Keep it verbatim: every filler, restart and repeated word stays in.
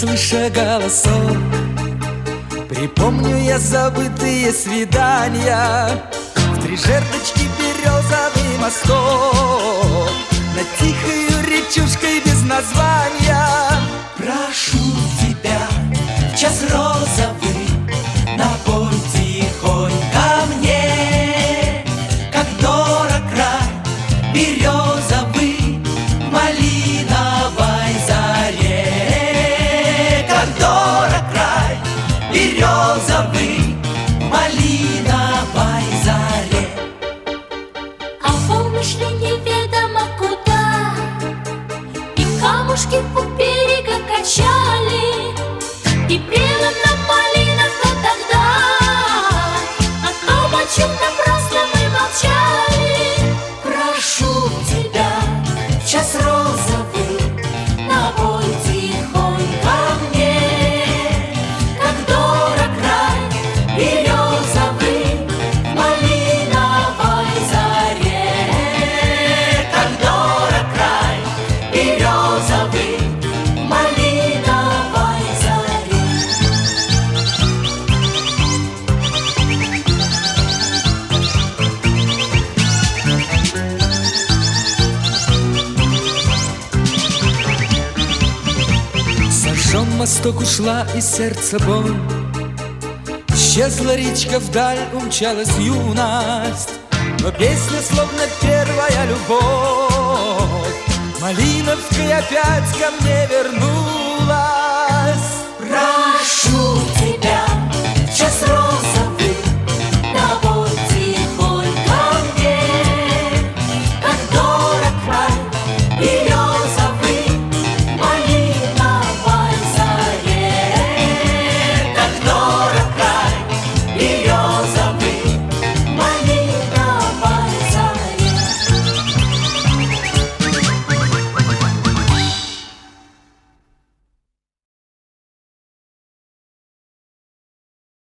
слыша голосов, припомню я забытые свидания в три жердочки березовый мостов, над тихою речушкой без названия. Прошу тебя в час розовый, напой тихонько мне, как дорог край березовый в малиновой заре, как дорог край березовый в малиновой заре. А помнишь ли неведомо куда, и камушки у берега качали, и пела нам малиновка тогда о том, о чем напрасно мы молчали. Прошу тебя в час розовый, напой тихонько мне, как дорог край березовый в малиновой заре, как дорог край березовый в малиновой заре. Сожжен мосток, ушла из сердца боль, исчезла речка вдаль, умчалась юность, но песня словно первая любовь малиновкой опять ко мне вернулась.